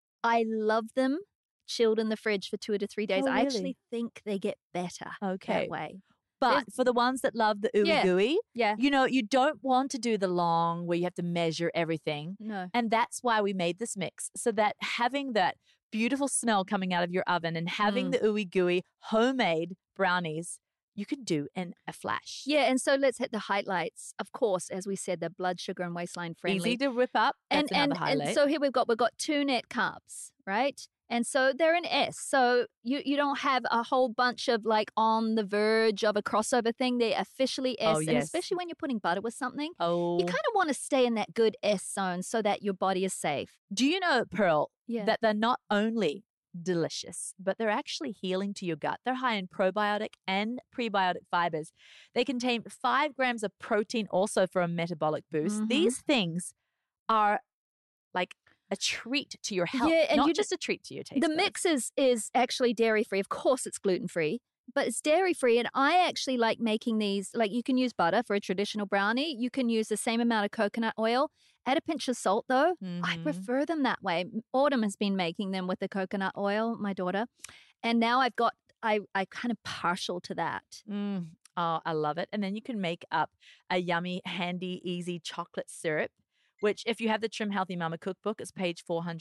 I love them chilled in the fridge for 2 to 3 days. Oh, I really? actually think they get better Okay. that way. But for the ones that love the ooey Yeah. gooey, Yeah. you don't want to do the long where you have to measure everything. No. And that's why we made this mix so that having that beautiful smell coming out of your oven and having the ooey gooey homemade brownies, you could do in a flash. Yeah, and so let's hit the highlights. Of course, as we said, the blood sugar and waistline friendly. Easy to whip up. That's and another highlight. so here we've got 2 net carbs, right? And so they're an S. So you don't have a whole bunch of like on the verge of a crossover thing. They're officially S. Oh, And yes. especially when you're putting butter with something, oh, you kind of want to stay in that good S zone so that your body is safe. do you know, Pearl, Yeah. that they're not only delicious, but they're actually healing to your gut. They're high in probiotic and prebiotic fibers. They contain 5 grams of protein also for a metabolic boost. Mhm. These things are like a treat to your health, Yeah, and not you just a treat to your taste The buds. mix is actually dairy free. Of course, it's gluten free, but it's dairy free. And I actually like making these. Like you can use butter for a traditional brownie. You can use the same amount of coconut oil. Add a pinch of salt, though. I Mhm. prefer them that way. Autumn has been making them with the coconut oil, my daughter, and now I kind of partial to that. Oh, I love it. And then you can make up a yummy, handy, easy chocolate syrup, which if you have the Trim Healthy Mama cookbook, it's page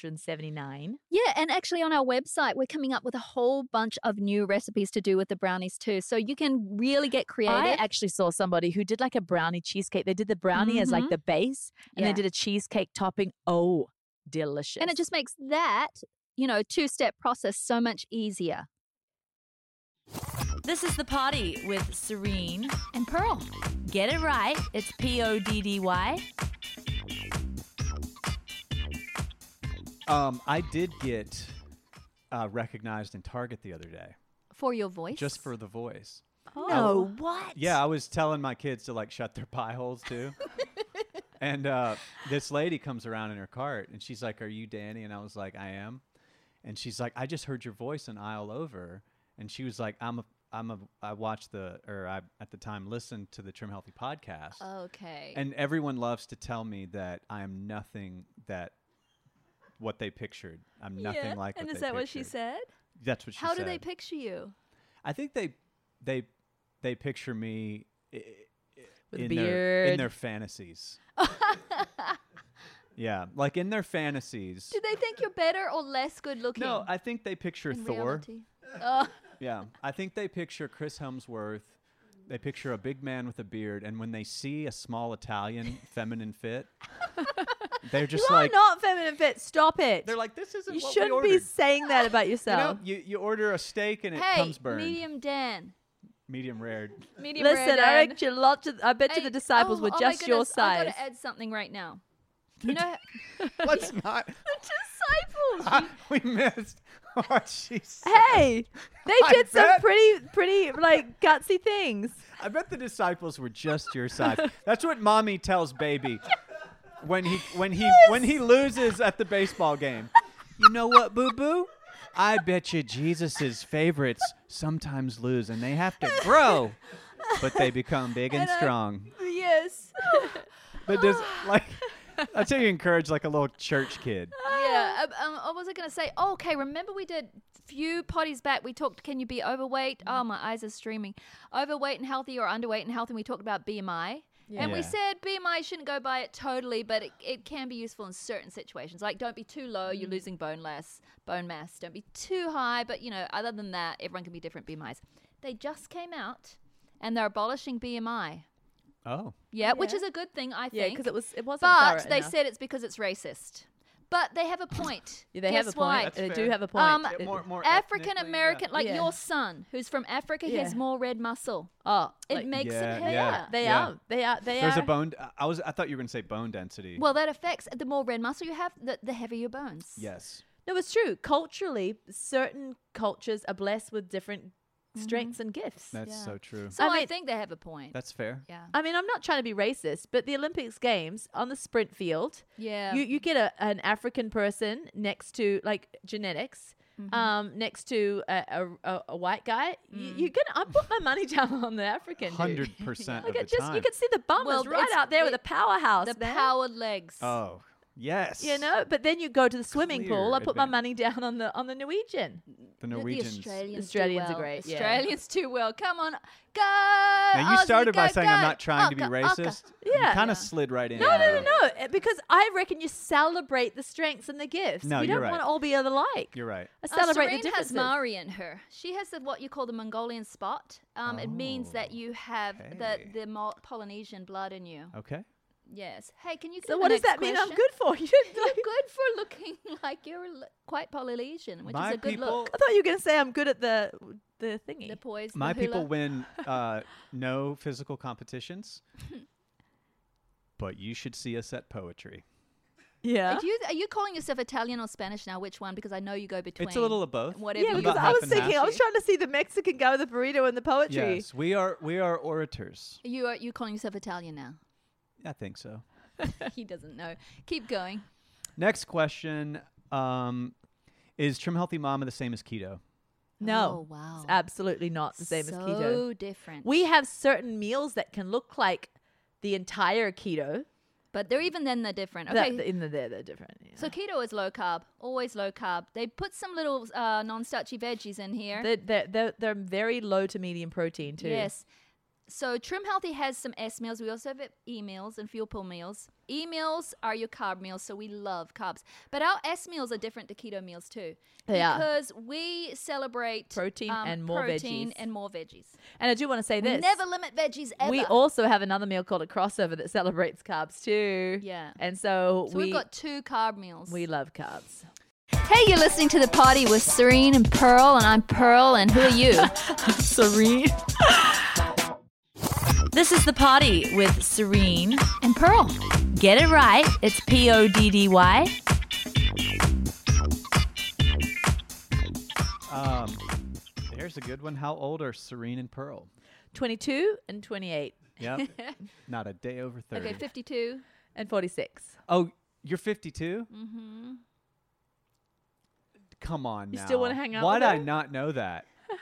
479. Yeah, and actually on our website, we're coming up with a whole bunch of new recipes to do with the brownies too. So you can really get creative. I actually saw somebody who did like a brownie cheesecake. They did the brownie as like the base and Yeah. they did a cheesecake topping. Oh, delicious. And it just makes that, 2-step process so much easier. This is The Party with Serene. And Pearl. Get it right. It's PODDY. I did get recognized in Target the other day, For your voice? just for the voice. no, what? Yeah, I was telling my kids to like shut their pie holes too. And this lady comes around in her cart and she's like, "Are you Danny?" And I was like, "I am." And she's like, "I just heard your voice an aisle over." And she was like, I watched I at the time listened to the Trim Healthy podcast. Okay. And everyone loves to tell me that I am nothing what they pictured. I'm nothing like and what is they that what she pictured. said? That's what she How said. do they picture you? I think they picture me With a in beard. their fantasies. Yeah, like in their fantasies. Do they think you're better or less good looking? No, I think they picture in Thor. reality? Oh, Yeah, I think they picture Chris Hemsworth. They picture a big man with a beard, and when they see a small Italian feminine fit, they're just You like, are not feminine fit. Stop it. they're like, this isn't you what we shouldn't ordered. be saying that about You yourself. know, you order a steak and it hey, comes burned. medium Dan. Medium rare. Medium Listen, rare I Dan. bet you the disciples were my just your goodness, I've size. got to add something right now. You know, Let's not. disciples. We missed. Oh, jeez. Hey, they I did some bet. pretty like gutsy things. I bet the disciples were just your size. That's what mommy tells baby when he loses at the baseball game. You know what, boo boo? I bet you Jesus's favorites sometimes lose and they have to grow, but they become big and strong. Yes. But just like that's how you encourage like a little church kid. Yeah. What was I going to say? Oh, okay. Remember we did few potties back. We talked, can you be overweight? Oh, my eyes are streaming. Overweight and healthy or underweight and healthy. And we talked about BMI. And we Yeah. said BMI shouldn't go by it totally, but it can be useful in certain situations. Like don't be too low, you're losing bone mass. Don't be too high, but other than that, everyone can be different BMIs. They just came out and they're abolishing BMI. Oh. Yeah, which Yeah. is a good thing, I Yeah, think. because it wasn't. but thorough they enough. said it's because it's racist. But they have a point. Yeah, they Guess have a why? point. That's They fair. do have a point. More African ethnically, American, like Yeah. your son, who's from Africa, he Yeah. has more red muscle. Oh, It like, makes Yeah, him yeah. heavier. they Yeah. are. They are. They There's are. a bone. I thought you were going to say bone density. Well, that affects the more red muscle you have, the heavier your bones. Yes. No, it's true. Culturally, certain cultures are blessed with different strengths and gifts. That's Yeah. so true. So I I mean- think they have a point. That's fair. yeah. I mean, I'm not trying to be racist, but the Olympics Games on the sprint field, Yeah. you get an African person next to like genetics, next to a white guy. You're gonna. I put my money down on the African. dude. 100% Like of it the just time. you can see the bummers Well, right it's- out there with a powerhouse. the man. powered legs. Oh, yes. You know, but then you go to the swimming Clear pool. I put my advantage. money down on the Norwegian. The The Norwegians. Australians, Australians do are well. great, yeah. Australians do well. Come on, go! Now, you Aussie, started by go, saying I'm go. not trying to be Oka, racist. oka. You Yeah. kind Yeah. of slid right in. No, there. because I reckon you celebrate the strengths and the gifts. No, we you're don't right. want to all be alike. You're right. I celebrate the Serene has differences. Maori in her. She has what you call the Mongolian spot. It means that you have okay. the Polynesian blood in you. Okay. Yes. Hey, can you? So give what the does next that mean? I'm question? good for you. You're good for looking like you're quite Polynesian, which My is a good people- look. I thought you were going to say I'm good at the thingy. The poise. My the hula. people win no physical competitions, but you should see us at poetry. yeah. Are you calling yourself Italian or Spanish now? Which one? Because I know you go between. It's a little of both. Whatever. Yeah, you because About I half was and thinking, half. I was trying to see the Mexican guy with the burrito and the poetry. Yes, we are orators. You calling yourself Italian now? I think so. He doesn't know. Keep going. Next question. Is Trim Healthy Mama the same as keto? No, Oh, wow. it's absolutely not the same as keto. So different. We have certain meals that can look like the entire keto. but they're different. That- Okay. they're different. Yeah. So keto is low carb, always low carb. They put some little non-starchy veggies in here. They're very low to medium protein too. Yes. So Trim Healthy has some S meals. We also have E meals and fuel pull meals. E meals are your carb meals, so we love carbs. But our S meals are different to keto meals too. They are. Because we celebrate Protein and more protein veggies. and more veggies. And I do want to say We this. never limit veggies ever. We also have another meal called a crossover that celebrates carbs too. Yeah. And so, So we've got 2 carb meals. we love carbs. Hey, you're listening to The Party with Serene and Pearl, and I'm Pearl, and who are you? Serene. This is The Party with Serene. And Pearl. Get it right. It's PODDY. There's a good one. How old are Serene and Pearl? 22 and 28 Yep. Not a day over 30. Okay, 52. and 46. Oh, you're 52? Mm-hmm. Come on You now. still wanna hang out Why with did I her? not know that?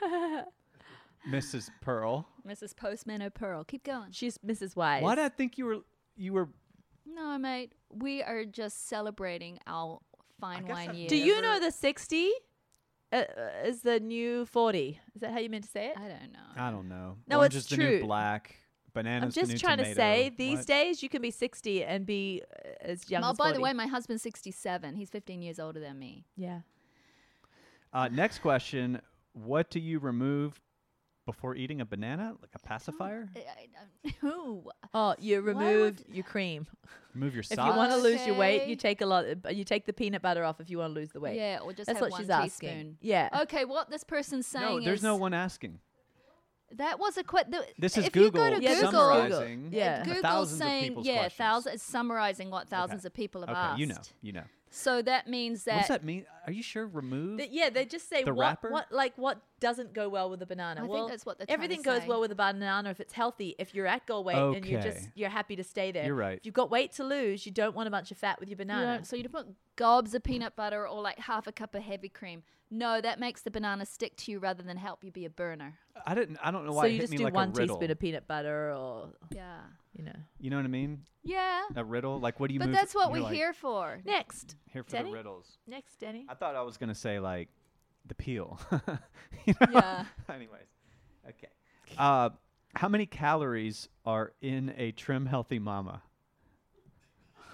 Mrs. Pearl. Mrs. Postman O'Pearl. Keep going. She's Mrs. Wise. Why did I think you were No, mate. We are just celebrating our fine guess wine I've years. Do you know the 60 is the new 40? Is that how you meant to say it? I don't know. I don't know. No, Orange it's is the true. new black. Bananas I'm the just new trying to tomato. say, these What? days you can be 60 and be as young Oh, as by 40. the way, my husband's 67. He's 15 years older than me. Yeah. Next question. What do you remove before eating a banana? Like a pacifier? Who? Oh, you Why remove would- your cream. Remove your If you socks? want to lose your weight, Okay. you take you take the peanut butter off if you want to lose the weight. Yeah, or just That's have what one she's asking. teaspoon. Yeah. Okay, what this person's saying No, there's is no one asking. that was a This is if you go Google to Yeah, this is Google, summarizing Yeah. Google's thousands of saying people's yeah, questions. thousands summarizing what thousands of people have Okay, asked. you know. So that means that, What does that mean? Are you sure? Remove? Yeah, they just say The wrapper? what doesn't go well with the banana. I think well, that's what they're trying to everything goes say. well with the banana if it's healthy. If you're at goal weight and Okay. you're happy to stay there. You're right. If you've got weight to lose, you don't want a bunch of fat with your you banana. don't- so you put gobs of peanut butter or like half a cup of heavy cream. No, that makes the banana stick to you rather than help you be a burner. I don't know why So it you hit just me do like one a riddle. teaspoon of peanut butter, or Yeah. You know what I mean? Yeah. A riddle? Like what do you But move? that's what you're we're like, here for. Next, Here for Denny? the riddles. next, Denny. I thought I was gonna say like the peel. You know? Yeah. Anyways, okay. How many calories are in a Trim Healthy Mama?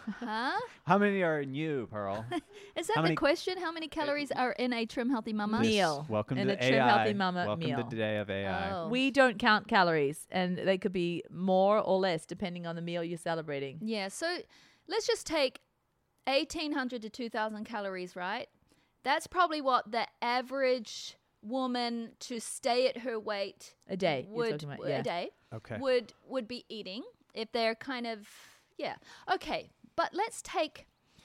Huh? How many are in you, Pearl? Is that How the many- question? How many calories are in a Trim Healthy Mama? Me- Meal. Welcome in to a Trim AI. Healthy Mama Welcome meal. to the day of AI. Oh. We don't count calories, and they could be more or less depending on the meal you're celebrating. Yeah, so let's just take 1,800 to 2,000 calories, right? That's probably what the average woman to stay at her weight A day, you're would talking about, yeah. a day Okay. would be eating if they're kind of okay. But let's take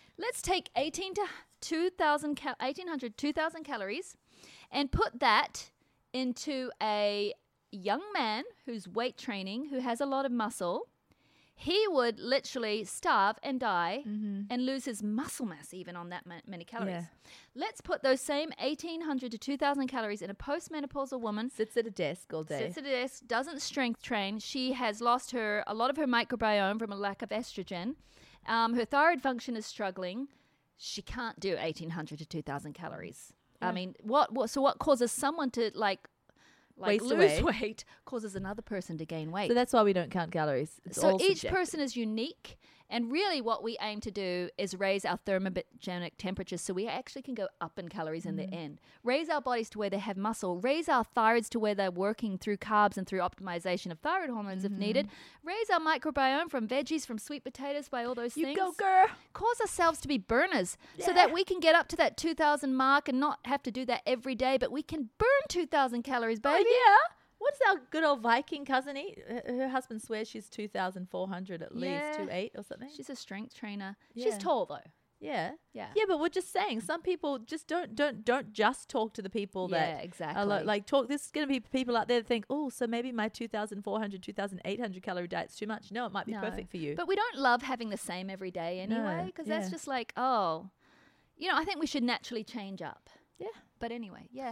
1,800 2,000 calories and put that into a young man who's weight training, who has a lot of muscle. He would literally starve and die and lose his muscle mass even on that many calories. Yeah. Let's put those same 1,800 to 2,000 calories in a postmenopausal woman. Sits at a desk all day. Sits at a desk, doesn't strength train. She has lost a lot of her microbiome from a lack of estrogen. Her thyroid function is struggling. She can't do 1,800 to 2,000 calories. I mean, what causes someone to Waste lose away. weight causes another person to gain weight. So that's why we don't count calories. It's So all each subjective. person is unique, and really what we aim to do is raise our thermogenic temperatures so we actually can go up in calories in the end. Raise our bodies to where they have muscle. Raise our thyroids to where they're working through carbs and through optimization of thyroid hormones if needed. Raise our microbiome from veggies, from sweet potatoes, by all those You things. go, girl. Cause ourselves to be burners so that we can get up to that 2,000 mark and not have to do that every day, but we can burn 2,000 calories, baby. Oh, yeah. What does our good old Viking cousin eat? Her husband swears she's 2,400 at least, Yeah. 2,800 or something. She's a strength trainer. Yeah. She's tall, though. Yeah. Yeah. Yeah, but we're just saying some people just don't just talk to the people Yeah, that exactly. are like talk. There's going to be people out there that think, oh, so maybe my 2,400, 2,800 calorie diet's too much. No, it might be No. perfect for you. But we don't love having the same every day anyway, No, because that's yeah. just like, oh, I think we should naturally change up. Yeah. But anyway, yeah.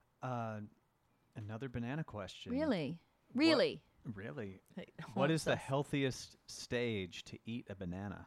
Another banana question. Really? Really? Really? Hey, What is the obsessed. healthiest stage to eat a banana?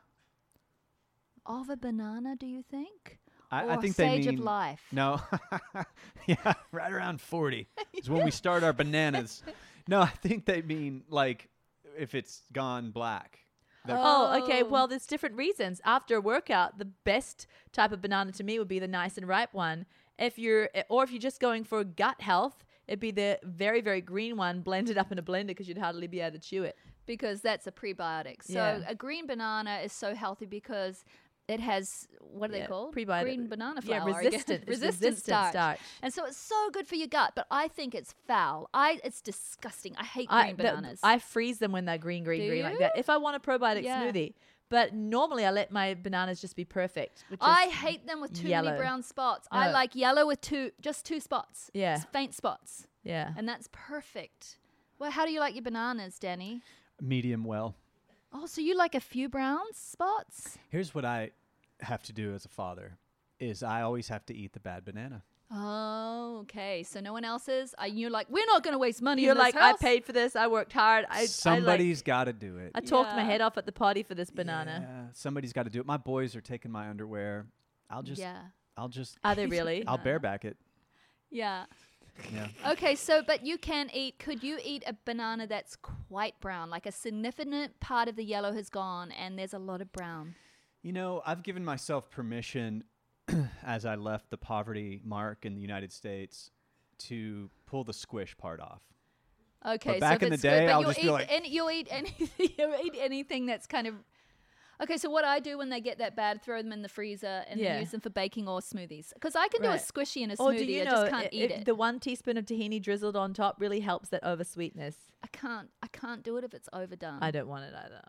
Of a banana, do you think? I Or think stage they mean of life? No. Yeah, right around 40 is when we start our bananas. No, I think they mean like if it's gone black. Oh, okay. Well, there's different reasons. After a workout, the best type of banana to me would be the nice and ripe one. If you're just going for gut health, it'd be the very, very green one blended up in a blender because you'd hardly be able to chew it. Because that's a prebiotic. So Yeah. a green banana is so healthy because it has, what are they Yeah, called? prebiotic. Green banana Yeah, flour. I guess. resistant. It's resistant resistant starch. And so it's so good for your gut, but I think it's foul. It's disgusting. I hate green bananas. I freeze them when they're green Do like that. you? If I want a probiotic Yeah. smoothie. But normally I let my bananas just be perfect. Which I is hate them with too yellow. many brown spots. I No. like yellow with just two spots. Yeah. Faint spots. Yeah. And that's perfect. Well, how do you like your bananas, Danny? Medium well. Oh, so you like a few brown spots? Here's what I have to do as a father is I always have to eat the bad banana. Oh, okay. So no one else is? You're like, we're not going to waste money You're in this like, I house. paid for this. I worked hard. Somebody's got to do it. I talked my Yeah. head off at the party for this banana. Yeah, somebody's got to do it. My boys are taking my underwear. I'll just Are they really? I'll bareback it. Yeah. Yeah. Okay, but could you eat a banana that's quite brown? Like a significant part of the yellow has gone and there's a lot of brown. I've given myself permission as I left the poverty mark in the United States to pull the squish part off. Okay, But back so in if the it's good, day, but I'll you'll just be eat like- you'll eat anything. You'll eat anything that's kind of. Okay, so what I do when they get that bad, throw them in the freezer and Yeah. then use them for baking or smoothies. Because I can do a Right. squishy in a Or smoothie, do you I know just can't eat it. the 1 teaspoon of tahini drizzled on top really helps that over sweetness? I can't do it if it's overdone. I don't want it either.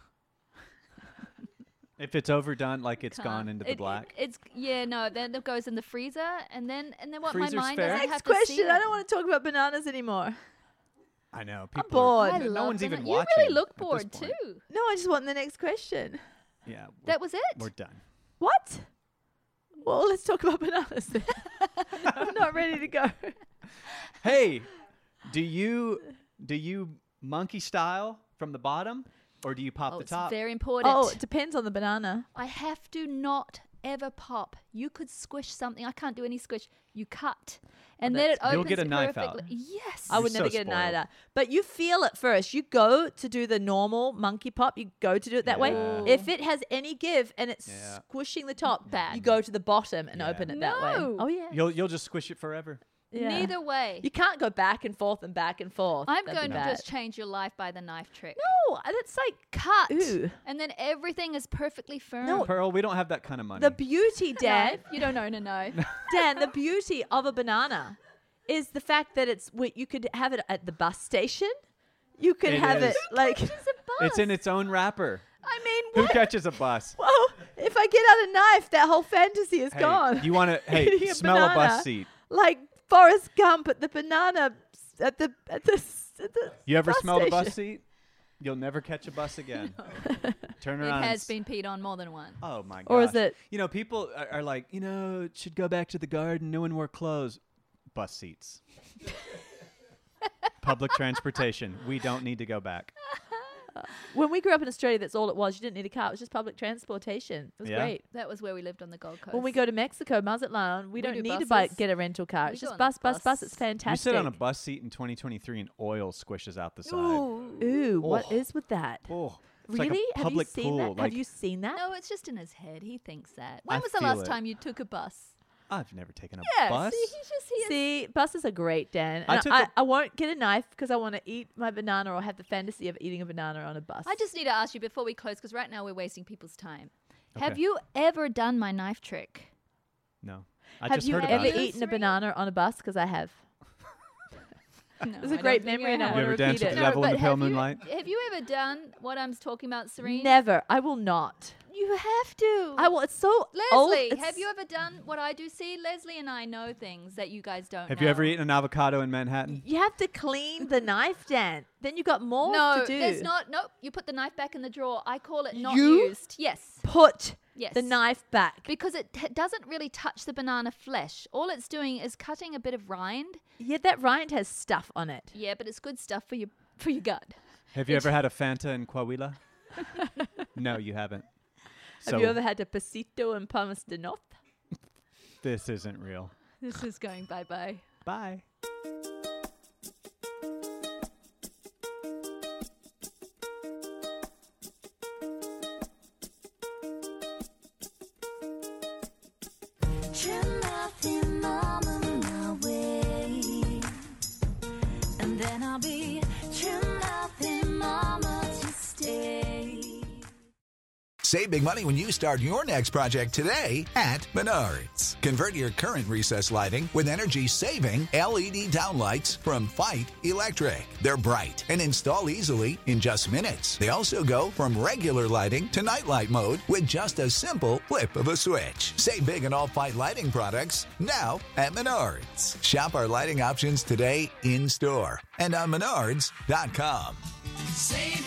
If it's overdone, like it's Can't. gone into the black. Then it goes in the freezer and then what Freezer's my mind fair. doesn't Next have to see question. I it. don't want to talk about bananas anymore. I know. I'm People are- bored. I no love one's even banana- watching. You really look at this bored point. too. No, I just want the next question. Yeah. That was it? We're done. What? Well, let's talk about bananas then. I'm not ready to go. Hey, do you monkey style from the bottom or do you pop Oh, the it's top? very important. Oh, it depends on the banana. I have to not ever pop. You could squish something. I can't do any squish. You cut. And Oh, then it that's- opens You'll get a knife out. perfectly. Yes. I would You're never so get a knife spoiled. out. But you feel it first. You go to do the normal monkey pop. You go to do it that way. Yeah. If it has any give and it's Yeah. squishing the top, Bad. you go to the bottom and Yeah. open it that way. No. Oh yeah. You'll just squish it forever. Yeah. Neither way. You can't go back and forth and back and forth. I'm That'd be going to bad. just change your life by the knife trick. No, that's like Cut. Ooh. And then everything is perfectly firm. No. Pearl, we don't have that kind of money. the beauty, Dan. You don't own a knife. Dan, the beauty of a banana is the fact that you could have it at the bus station. You could It have is. it like. It's in its own wrapper. I mean, Who what? catches a bus? Well, if I get out a knife, that whole fantasy is Hey, gone. you want to? Hey, Eating a smell a banana. bus seat. Like Forrest Gump at the banana at the You ever bus smelled a bus station. seat? You'll never catch a bus again. Turn It around. and has s- been peed on more than once. Oh my god. Or is it- You know, people are like, it should go back to the garden. No one wore clothes. Bus seats. Public transportation. We don't need to go back. When we grew up in Australia, that's all it was. You didn't need a car. It was just public transportation. It was Yeah. great. That was where we lived on the Gold Coast. When we go to Mexico, Mazatlan, we We don't do need to buses. get a rental car. We It's go just on the bus. bus. It's You fantastic. sit on a bus seat in 2023 and oil squishes out the side. Ooh, what Oh. is with that? Oh, it's like a Really? Have you public seen pool. that? Like, Have you seen that? No, it's just in his head. He thinks that. I When was the feel last it. time you took a bus? I've never taken a Yes. bus. He See, buses are great, Dan. I And took I, a- I won't get a knife because I want to eat my banana or have the fantasy of eating a banana on a bus. I just need to ask you before we close, because right now we're wasting people's time. Have Okay. you ever done my knife trick? No. I have just you heard ever about it. eaten a banana on a bus? Because I have. No, It was a I great don't think memory I and I have. You want to ever danced repeat with it. the devil in the but pale have you- moonlight? Have you ever done what I'm talking about, Serene? Never. I will not. You have to. I will. It's so old. Leslie, It's- have you ever done what I do? See, Leslie and I know things that you guys don't Have know. you ever eaten an avocado in Manhattan? You have to clean the knife, Dan. Then you got more No, to do. there's not. Nope. You put the knife back in the drawer. I call it not You? used. Yes. Put Yes. the knife back. Because it doesn't really touch the banana flesh. All it's doing is cutting a bit of rind. Yeah, that rind has stuff on it. Yeah, but it's good stuff for your gut. Have you ever had a Fanta in Coahuila? No, you haven't. Have you ever had a pasito and palmas de north? This isn't real. This is going bye-bye. Bye. Trim nothing, mama, my way. And then I'll be trim nothing, mama, to stay. Save big money when you start your next project today at Menards. Convert your current recessed lighting with energy-saving LED downlights from Fight Electric. They're bright and install easily in just minutes. They also go from regular lighting to nightlight mode with just a simple flip of a switch. Save big on all Fight lighting products now at Menards. Shop our lighting options today in-store and on menards.com. Save